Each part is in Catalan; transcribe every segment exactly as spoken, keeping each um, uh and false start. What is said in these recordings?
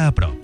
a prop.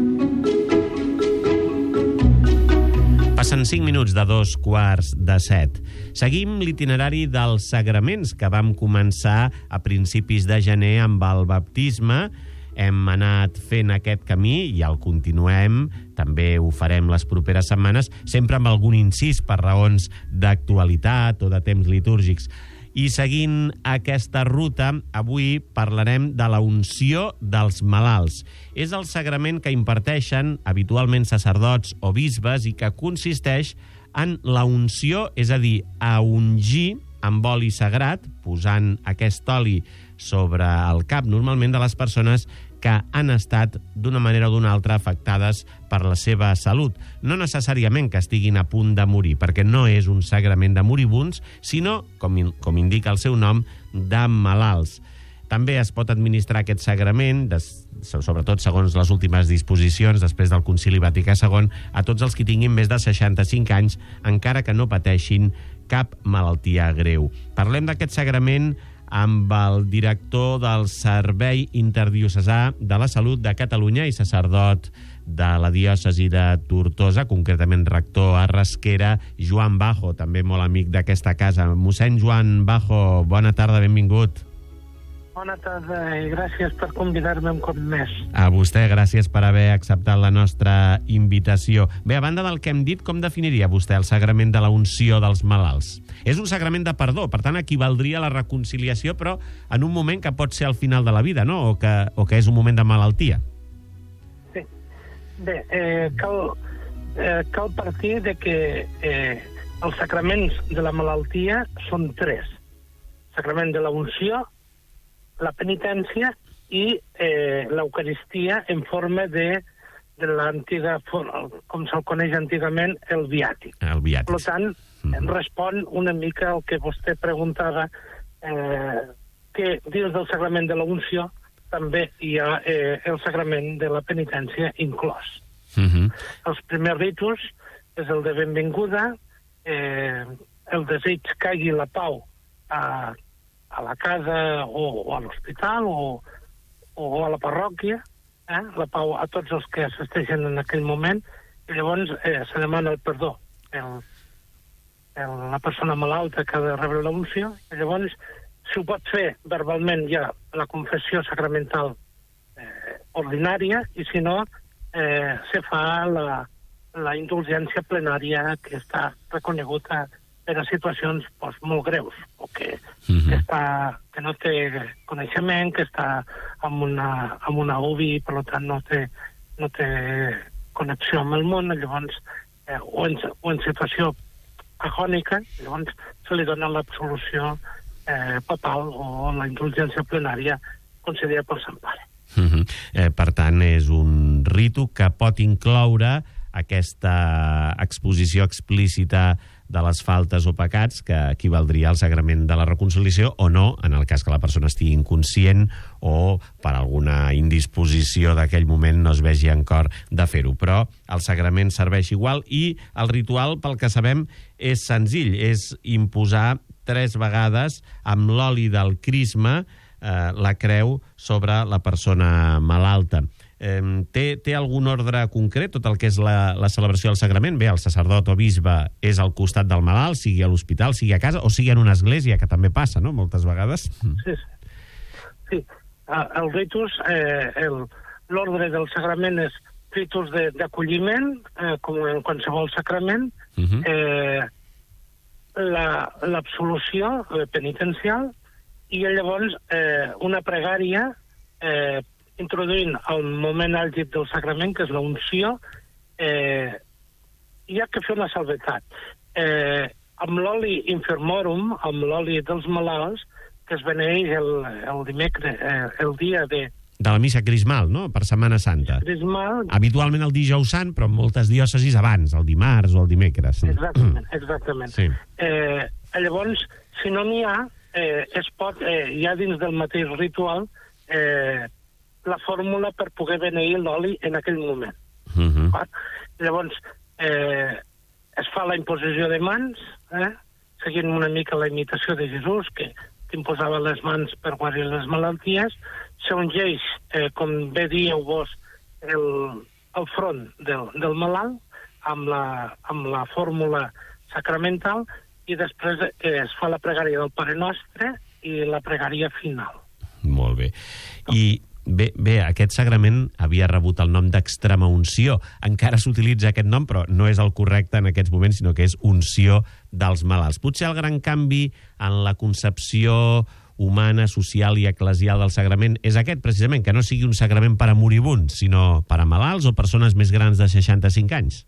Passen cinc minuts de dos quarts de set. Seguim l'itinerari dels sagraments que vam començar a principis de gener amb el baptisme. Hem anat fent aquest camí i el continuem. També ho farem les properes setmanes, sempre amb algun incís per raons d'actualitat o de temps litúrgics. I seguint aquesta ruta, avui parlarem de la unció dels malalts. És el sagrament que imparteixen habitualment sacerdots o bisbes i que consisteix en la unció, és a dir, a ungir amb oli sagrat, posant aquest oli sobre el cap, normalment de les persones que han estat d'una manera o d'una altra afectades per la seva salut. No necessàriament que estiguin a punt de morir, perquè no és un sagrament de moribunds, sinó, com, com indica el seu nom, de malalts. També es pot administrar aquest sagrament, des, sobretot segons les últimes disposicions després del Concili Vaticà segon, a tots els que tinguin més de seixanta-cinc anys, encara que no pateixin cap malaltia greu. Parlem d'aquest sagrament amb el director del Servei Interdiocesà de la Salut de Catalunya i sacerdot de la diòcesi de Tortosa, concretament rector a Rasquera, Joan Bajo, també molt amic d'aquesta casa. Mossèn Joan Bajo, bona tarda, benvingut. Bona tarda i gràcies per convidar-me un cop més. A vostè, gràcies per haver acceptat la nostra invitació. Bé, a banda del que hem dit, com definiria vostè el sagrament de la unció dels malalts? És un sagrament de perdó, per tant equivaldria a la reconciliació, però en un moment que pot ser al final de la vida, no? O que, o que és un moment de malaltia. Sí. Bé, eh, cal, eh, cal partir de que eh, els sacraments de la malaltia són tres. El sacrament de la unció, la penitència i eh, l'Eucaristia en forma de, de l'antiga, com se'l coneix antigament, el viàtic. El viàtic. Per tant, mm-hmm. respon una mica al que vostè preguntava, eh, que dins del sagrament de la unció també hi ha eh, el sagrament de la penitència inclòs. Mm-hmm. Els primers ritus és el de benvinguda, eh, el desig que caigui la pau a a la casa o, o a l'hospital o, o a la parròquia, eh? La pau a tots els que assisteixen en aquell moment, i llavors eh, se demana el perdó. El, el, la persona malalta que ha de rebre la unció, i llavors si ho pot fer verbalment ja la confessió sacramental eh, ordinària, i si no, eh, se fa la, la indulgència plenària que està reconeguda per a situacions doncs, molt greus, o que, mm-hmm. que, està, que no té coneixement, que està amb una, amb una U B I, per tant no té, no té connexió amb el món, llavors, eh, o, en, o en situació agònica, llavors se li dona l'absolució eh, papal o la indulgència plenària concedida pel Sant Pare. Mm-hmm. eh, per tant, és un ritu que pot incloure aquesta exposició explícita de les faltes o pecats que equivaldria al sagrament de la reconciliació o no, en el cas que la persona estigui inconscient o per alguna indisposició d'aquell moment no es vegi en cor de fer-ho. Però el sagrament serveix igual i el ritual, pel que sabem, és senzill, és imposar tres vegades amb l'oli del crisma eh, la creu sobre la persona malalta. Eh, té, té algun ordre concret tot el que és la, la celebració del sagrament? Bé, el sacerdot o bisbe és al costat del malalt, sigui a l'hospital, sigui a casa o sigui en una església, que també passa, no?, moltes vegades. Sí, sí. El ritus, eh, l'ordre del sagrament és ritus d'acolliment, eh, com en qualsevol sacrament, uh-huh. eh, l'absolució la, penitencial i llavors eh, una pregària eh, introduint el moment àlgid del sagrament, que és la unció, eh, hi ha que fer una salvetat. Eh, amb l'oli infermorum, amb l'oli dels malalts, que es beneeix el, el dimecres, eh, el dia de... De la missa crismal, no?, per Setmana Santa. Crismal... Habitualment el dijous sant, però en moltes diòcesis abans, el dimarts o el dimecres. Exactament, exactament. Sí. Eh, llavors, si no n'hi ha, eh, es pot, eh, ja dins del mateix ritual, eh, la fórmula per poder beneir l'oli en aquell moment. Uh-huh. Llavors, eh, es fa la imposició de mans, eh, seguint una mica la imitació de Jesús, que, que imposava les mans per guarir les malalties, s'ungeix, eh, com bé dieu vos, el, el front del, del malalt amb la, amb la fórmula sacramental i després es fa la pregària del Pare Nostre i la pregària final. Molt bé. I bé, bé, aquest sagrament havia rebut el nom d'extrema unció. Encara s'utilitza aquest nom, però no és el correcte en aquests moments, sinó que és unció dels malalts. Potser el gran canvi en la concepció humana, social i eclesial del sagrament és aquest, precisament, que no sigui un sagrament per a moribunds, sinó per a malalts o persones més grans de seixanta-cinc anys.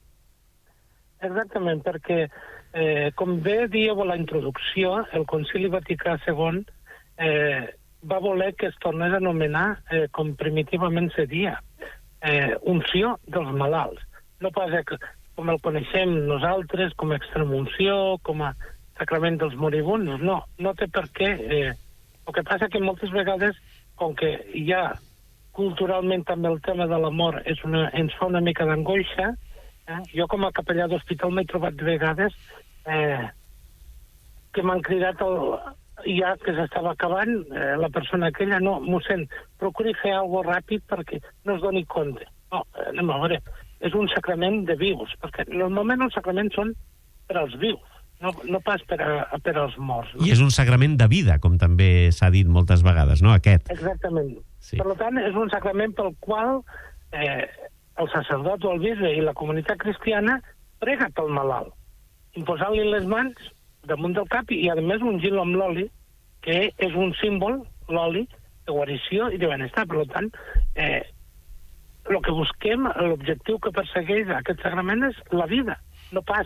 Exactament, perquè, eh, com bé dieu a la introducció, el Concili Vaticà segon eh, va voler que es tornés a anomenar, eh, com primitivament se dia, eh, unció dels malalts. No pas que, com el coneixem nosaltres, com a extremunció, com a sacrament dels moribunds, no, no té per què. Eh, el que passa que moltes vegades, com que ja culturalment també el tema de la mort és una, ens fa una mica d'angoixa, eh, jo com a capellà d'hospital m'he trobat de vegades eh, que m'han cridat el, ja que s'estava acabant, eh, la persona aquella, no, mossèn, procuri fer alguna cosa ràpid perquè no es doni compte. No, anem a veure, és un sacrament de vius, perquè normalment els sacraments són per als vius, no, no pas per, a, per als morts. No? I és un sagrament de vida, com també s'ha dit moltes vegades, no?, aquest. Exactament. Sí. Per tant, és un sacrament pel qual eh, el sacerdot o el bisbe i la comunitat cristiana prega pel malalt, imposant-li les mans damunt del cap i, a més, ungint-lo amb l'oli, que és un símbol, l'oli, de guarició i de benestar. Per tant, eh, el que busquem, l'objectiu que persegueix aquest sagrament és la vida, no pas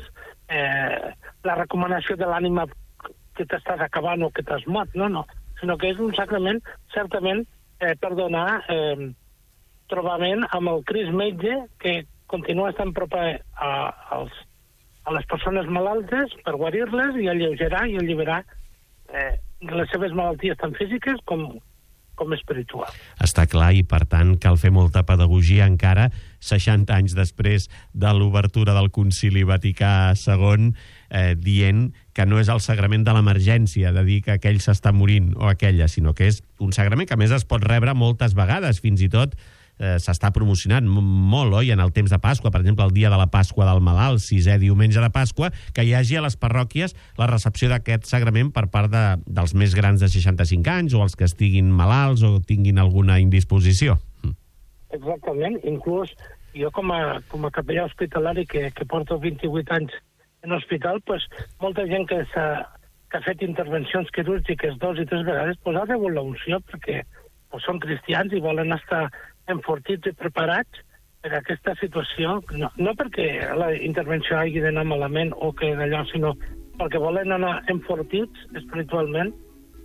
eh, la recomanació de l'ànima que t'estàs acabant o que t'has mort, no, no, sinó que és un sacrament, certament, eh, per donar eh, trobament amb el Crist metge que continua estant proper a, als a les persones malaltes per guarir-les i alleugerar i alliberar eh, les seves malalties tant físiques com, com espirituals. Està clar, i per tant cal fer molta pedagogia encara seixanta anys després de l'obertura del Concili Vaticà segon, eh, dient que no és el sagrament de l'emergència, de dir que aquell s'està morint o aquella, sinó que és un sagrament que a més es pot rebre moltes vegades, fins i tot Eh, s'està promocionant molt, oi? En el temps de Pasqua, per exemple, el dia de la Pasqua del malalt, sisè diumenge de Pasqua, que hi hagi a les parròquies la recepció d'aquest sagrament per part de, dels més grans de seixanta-cinc anys o els que estiguin malalts o tinguin alguna indisposició. Exactament. Inclús jo com a, com a capellà hospitalari que, que porto vint-i-vuit anys en hospital, pues, molta gent que, que ha fet intervencions quirúrgiques dos i tres vegades pues, ha rebut la unció perquè pues, són cristians i volen estar enfortits i preparats per a aquesta situació, no, no perquè la intervenció hagi d'anar malament o que d'allò, sinó perquè volen anar enfortits espiritualment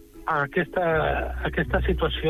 a aquesta, a aquesta situació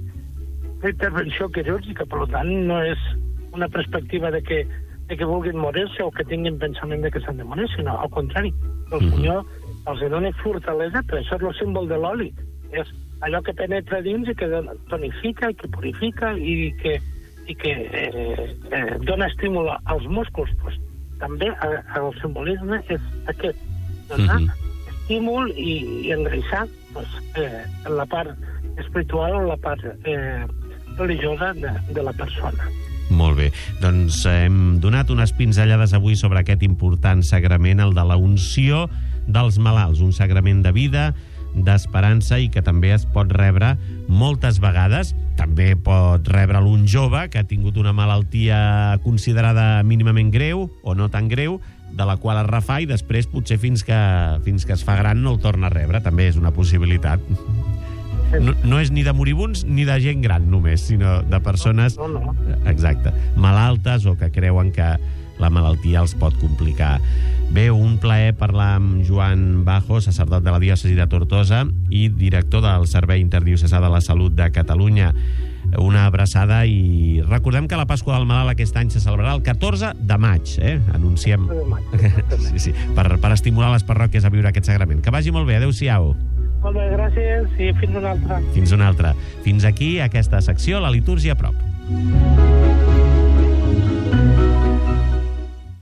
d'intervenció quirúrgica. Per tant, no és una perspectiva de que, de que vulguin morir-se o que tinguin pensament de que s'han de morir, sinó al contrari, el Senyor els dona fortalesa, per això és el símbol de l'oli, és allò que penetra dins i que tonifica i que purifica i que, i que eh, eh, dona estímul als músculs. Pues, també eh, el simbolisme és aquest, donar uh -huh. estímul i, i engreixar pues, eh, en la part espiritual o la part eh, religiosa de, de la persona. Molt bé. Doncs hem donat unes pinzellades avui sobre aquest important sagrament, el de la unció dels malalts, un sagrament de vida, d'esperança i que també es pot rebre moltes vegades. També pot rebre'l un jove que ha tingut una malaltia considerada mínimament greu o no tan greu, de la qual es refà i després potser fins que, fins que es fa gran no el torna a rebre. També és una possibilitat. No, no és ni de moribunds ni de gent gran només, sinó de persones no, no, no. Exacte, malaltes o que creuen que la malaltia els pot complicar. Bé, un plaer parlar amb Joan Bajo, sacerdot de la diòcesi de Tortosa i director del Servei Interdiocesà de la Salut de Catalunya. Una abraçada i recordem que la Pasqua del Malalt aquest any se celebrarà el catorze de maig, eh? Anunciem sí, sí, per, per estimular les parròquies a viure aquest sagrament. Que vagi molt bé, adeu-siau. Molt bé, gràcies i fins una altra. Fins una altra. Fins aquí aquesta secció, la litúrgia a prop.